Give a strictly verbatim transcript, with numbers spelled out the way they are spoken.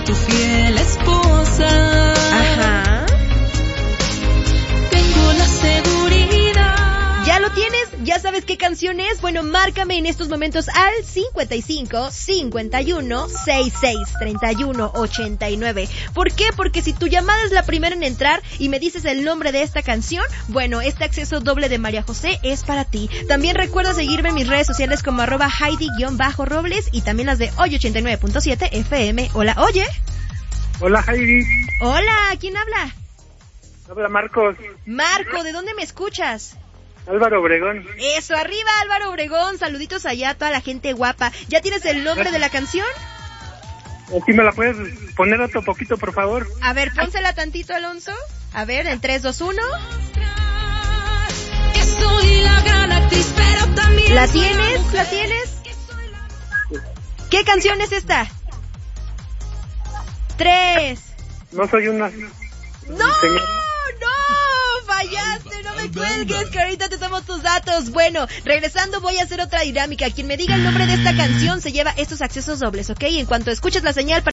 tu fiel esposa. Ajá. Tengo la seguridad. ¿Ya lo tienes? ¿Ya sabes qué canción es? Bueno, márcame en estos momentos al cincuenta y cinco, cincuenta y uno, sesenta y seis, treinta y uno, ochenta y nueve. ¿Por qué? Porque si tu llamada es la primera en entrar y me dices el nombre de esta canción, bueno, este acceso doble de María José es para ti. También recuerda seguirme en mis redes sociales como arroba Heidi-Robles y también las de Hoy ochenta y nueve punto siete F M. Hola, oye. Hola, Heidi. Hola, ¿quién habla? Habla Marcos. Marco, ¿de dónde me escuchas? Álvaro Obregón. Eso, arriba Álvaro Obregón, saluditos allá a toda la gente guapa. ¿Ya tienes el nombre de la canción? Aquí me la puedes poner otro poquito, por favor. A ver, pónsela tantito, Alonso. A ver, en tres, dos, uno. Que soy la gran actriz, pero también ¿La soy tienes? mujer. ¿La tienes? ¿Qué canción es esta? Tres. No soy una... ¡No! Señor. ¡No! Fallaste, no me cuelgues, que ahorita te tomo tus datos. Bueno, regresando voy a hacer otra dinámica. Quien me diga el nombre de esta canción se lleva estos accesos dobles, ¿ok? En cuanto escuches la señal...